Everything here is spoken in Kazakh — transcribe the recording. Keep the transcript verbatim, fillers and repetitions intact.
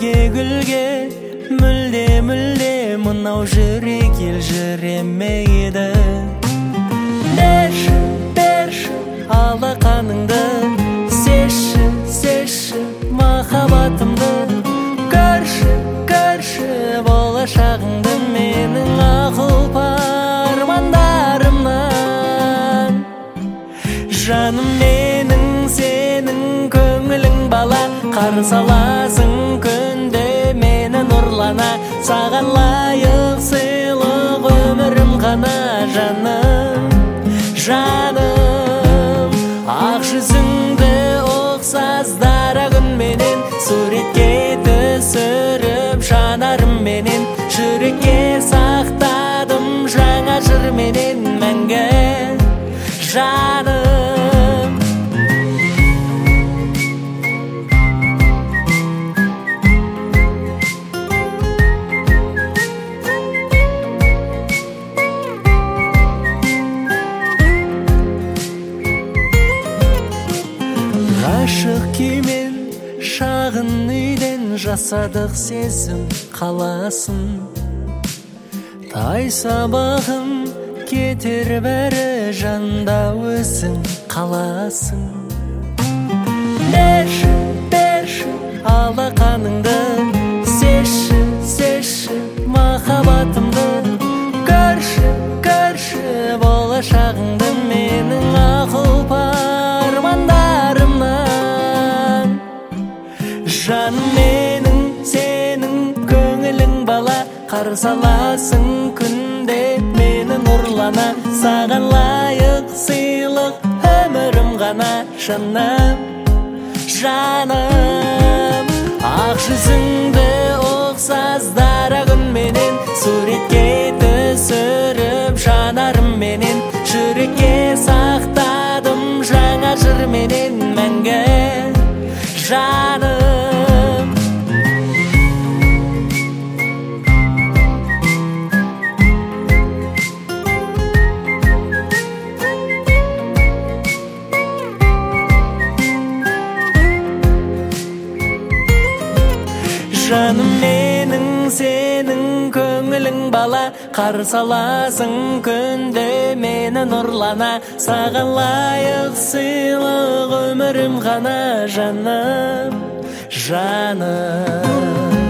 өзге гүлге мүлде мүлде мынау жүрек елжіремейді. Берші, берші алақаныңды, сеші, сеші махаббатымды. Көрші, көрші болашағыңды менің ақыл армандарымнан. Жаным менің, сенің көңілің бала, қарсы аласың күнде мені нұрлана. Саған лайық сыйлық өмірім ғана. Жаным, жаным, ақ жүзіңді ұқсас дара күнменен суретке түсіріп жанарымменен, жүрекке сақтадым жаңа жырменен мәңгі. Жаным, ғашық күймен шағын үйден жасадық сезім қаласын. Тай сабағым кетер бәрі жанда өзің қаласың. Берші, берші алақаныңды, сеші, сеші махаббатымды. Көрші, көрші болашағыңды менің ақыл армандарымнан. Жаным менің, сенің көңілің бала, қарсы аласың күнде мені нұрлана. Саған лайық сыйлық өмірім ғана. Жаным, жаным, ақ жүзіңді ұқсас дара күнменен суретке түсіріп жанарымменен, жүрекке сақтадым жаңа жырменен мәңгі. Жаным, жаным менің, сенің көңілің бала, қарсы аласың күнде мені нұрлана. Саған лайық сыйлық өмірім ғана. Жаным, жаным.